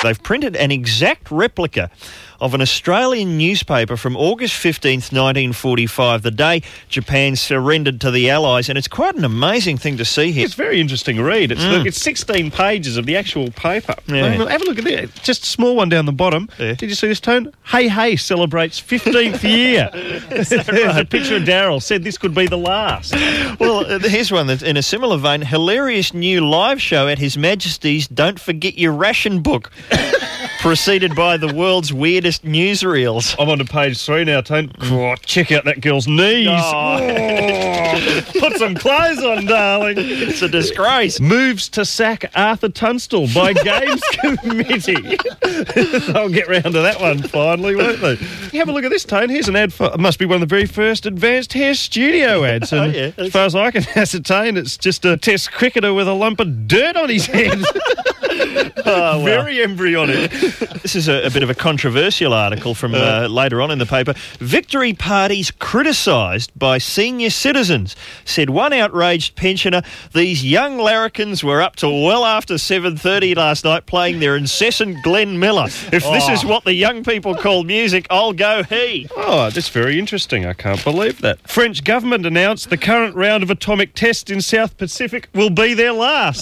They've printed an exact replica of an Australian newspaper from August 15th, 1945, the day Japan surrendered to the Allies, and it's quite an amazing thing to see here. It's a very interesting read. It's 16 pages of the actual paper. Yeah. Have a look at it. Just a small one down the bottom. Yeah. Did you see this, Tone? Hey Hey celebrates 15th year. There's a picture of Daryl. Said this could be the last. Well, here's one that's in a similar vein. Hilarious new live show at His Majesty's Don't Forget Your Ration Book, preceded by the world's weirdest newsreels. I'm on to page 3 now, Tone. Oh, check out that girl's knees. Oh. Put some clothes on, darling. It's a disgrace. Moves to sack Arthur Tunstall by Games Committee. I'll get round to that one finally, won't they? Have a look at this, Tone. Here's an ad for, it must be one of the very first Advanced Hair Studio ads. And yeah. as far as I can ascertain, it's just a test cricketer with a lump of dirt on his head. Oh, well. Very embryonic. This is a bit of a controversial article from later on in the paper. Victory parties criticised by senior citizens, said one outraged pensioner. These young larrikins were up till well after 7:30 last night playing their incessant Glenn Miller. If this is what the young people call music, I'll go he. Oh, that's very interesting. I can't believe that. French government announced the current round of atomic tests in South Pacific will be their last.